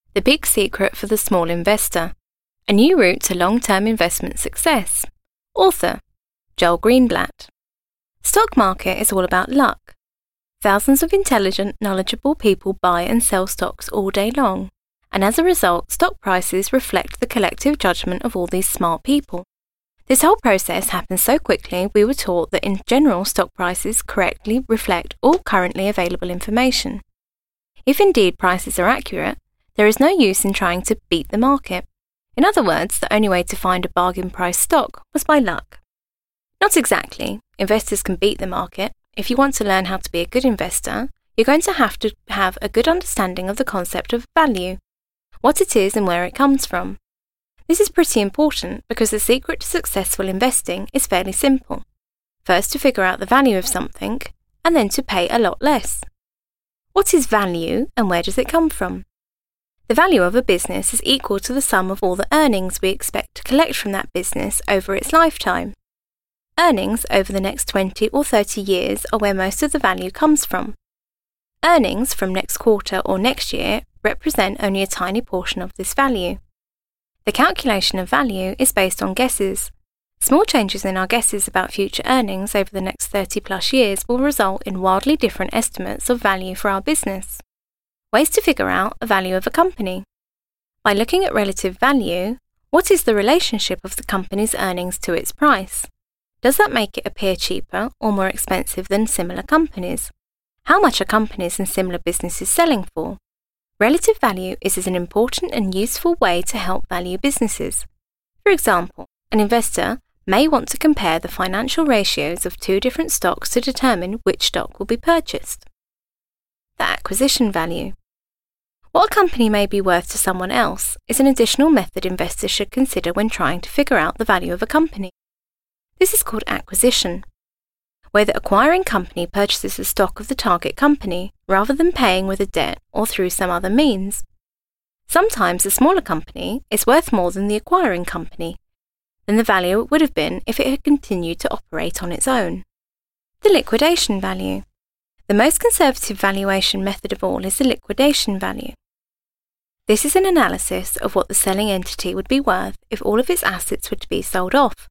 The Big Secret for the Small Investor, A New Route to Long-Term Investment Success. Author, Joel Greenblatt. Stock market is all about luck. Thousands of intelligent, knowledgeable people buy and sell stocks all day long, and as a result, stock prices reflect the collective judgment of all these smart people. This whole process happens so quickly, we were taught that in general stock prices correctly reflect all currently available information. If indeed prices are accurate, there is no use in trying to beat the market. In other words, the only way to find a bargain price stock was by luck. Not exactly. Investors can beat the market. If you want to learn how to be a good investor, you're going to have a good understanding of the concept of value, what it is and where it comes from. This is pretty important because the secret to successful investing is fairly simple. First, to figure out the value of something, and then to pay a lot less. What is value and where does it come from? The value of a business is equal to the sum of all the earnings we expect to collect from that business over its lifetime. Earnings over the next 20 or 30 years are where most of the value comes from. Earnings from next quarter or next year represent only a tiny portion of this value. The calculation of value is based on guesses. Small changes in our guesses about future earnings over the next 30 plus years will result in wildly different estimates of value for our business. Ways to figure out the value of a company. By looking at relative value, what is the relationship of the company's earnings to its price? Does that make it appear cheaper or more expensive than similar companies? How much are companies and similar businesses selling for? Relative value is an important and useful way to help value businesses. For example, an investor may want to compare the financial ratios of two different stocks to determine which stock will be purchased. The acquisition value. What a company may be worth to someone else is an additional method investors should consider when trying to figure out the value of a company. This is called acquisition, where the acquiring company purchases the stock of the target company rather than paying with a debt or through some other means. Sometimes a smaller company is worth more than the acquiring company, than the value it would have been if it had continued to operate on its own. The liquidation value. The most conservative valuation method of all is the liquidation value. This is an analysis of what the selling entity would be worth if all of its assets were to be sold off.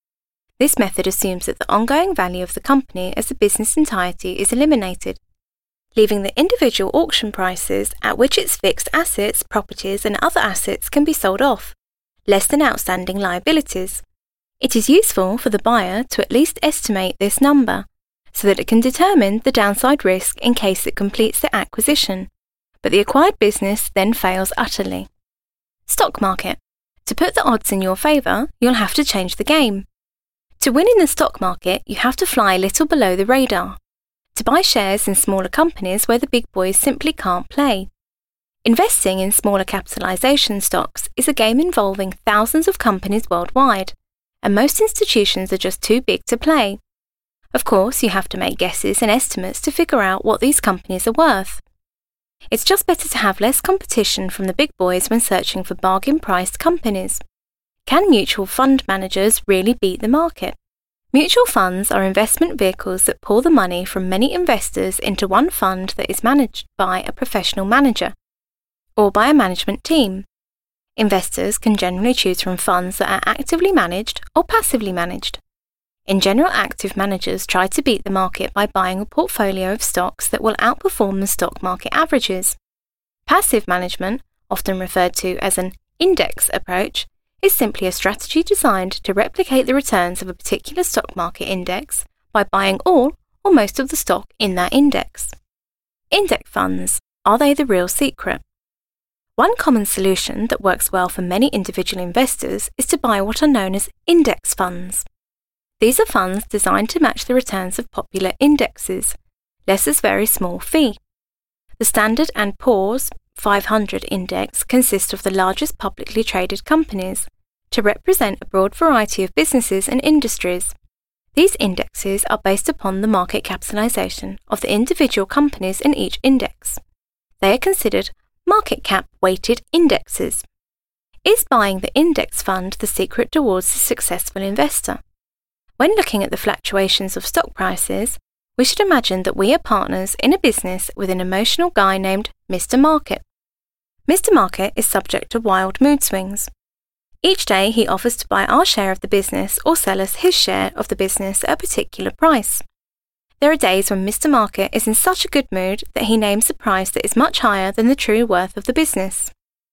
This method assumes that the ongoing value of the company as a business entirety is eliminated, leaving the individual auction prices at which its fixed assets, properties and other assets can be sold off, less than outstanding liabilities. It is useful for the buyer to at least estimate this number, so that it can determine the downside risk in case it completes the acquisition, but the acquired business then fails utterly. Stock market. To put the odds in your favour, you'll have to change the game. To win in the stock market, you have to fly a little below the radar, to buy shares in smaller companies where the big boys simply can't play. Investing in smaller capitalisation stocks is a game involving thousands of companies worldwide, and most institutions are just too big to play. Of course, you have to make guesses and estimates to figure out what these companies are worth. It's just better to have less competition from the big boys when searching for bargain-priced companies. Can mutual fund managers really beat the market? Mutual funds are investment vehicles that pour the money from many investors into one fund that is managed by a professional manager, or by a management team. Investors can generally choose from funds that are actively managed or passively managed. In general, active managers try to beat the market by buying a portfolio of stocks that will outperform the stock market averages. Passive management, often referred to as an index approach, is simply a strategy designed to replicate the returns of a particular stock market index by buying all or most of the stock in that index. Index funds, are they the real secret? One common solution that works well for many individual investors is to buy what are known as index funds. These are funds designed to match the returns of popular indexes, less a very small fee. The Standard & Poor's 500 index consists of the largest publicly traded companies, to represent a broad variety of businesses and industries. These indexes are based upon the market capitalization of the individual companies in each index. They are considered market cap weighted indexes. Is buying the index fund the secret towards a successful investor? When looking at the fluctuations of stock prices, we should imagine that we are partners in a business with an emotional guy named Mr. Market. Mr. Market is subject to wild mood swings. Each day he offers to buy our share of the business or sell us his share of the business at a particular price. There are days when Mr. Market is in such a good mood that he names a price that is much higher than the true worth of the business.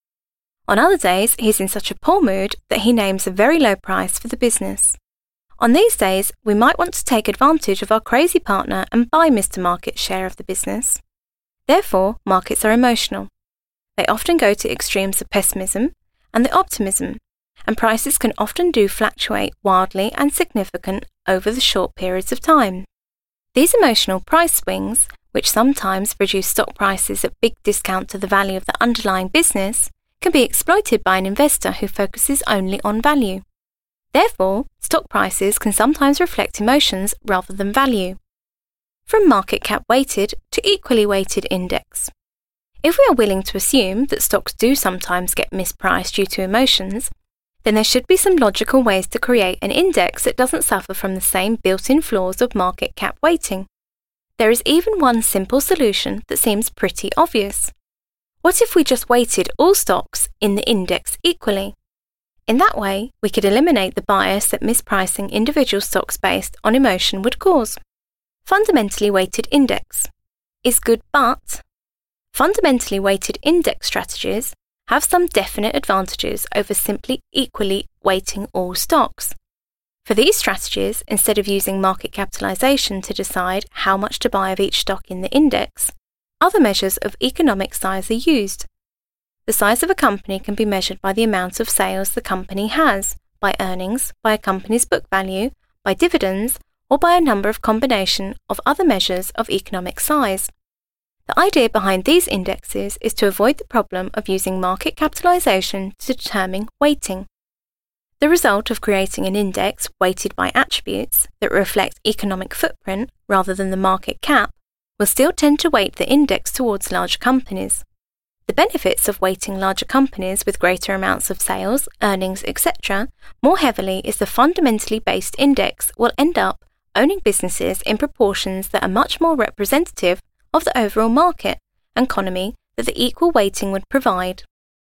On other days, he is in such a poor mood that he names a very low price for the business. On these days, we might want to take advantage of our crazy partner and buy Mr. Market's share of the business. Therefore, markets are emotional. They often go to extremes of pessimism and the optimism, and prices can often fluctuate wildly and significant over the short periods of time. These emotional price swings, which sometimes produce stock prices at big discount to the value of the underlying business, can be exploited by an investor who focuses only on value. Therefore, stock prices can sometimes reflect emotions rather than value. From market cap weighted to equally weighted index. If we are willing to assume that stocks do sometimes get mispriced due to emotions, then there should be some logical ways to create an index that doesn't suffer from the same built-in flaws of market cap weighting. There is even one simple solution that seems pretty obvious. What if we just weighted all stocks in the index equally? In that way, we could eliminate the bias that mispricing individual stocks based on emotion would cause. Fundamentally weighted index is good, but fundamentally weighted index strategies have some definite advantages over simply equally weighting all stocks. For these strategies, instead of using market capitalization to decide how much to buy of each stock in the index, other measures of economic size are used. The size of a company can be measured by the amount of sales the company has, by earnings, by a company's book value, by dividends, or by a number of combination of other measures of economic size. The idea behind these indexes is to avoid the problem of using market capitalization to determine weighting. The result of creating an index weighted by attributes that reflect economic footprint rather than the market cap will still tend to weight the index towards larger companies. The benefits of weighting larger companies with greater amounts of sales, earnings, etc. more heavily is the fundamentally based index will end up owning businesses in proportions that are much more representative of the overall market and economy that the equal weighting would provide.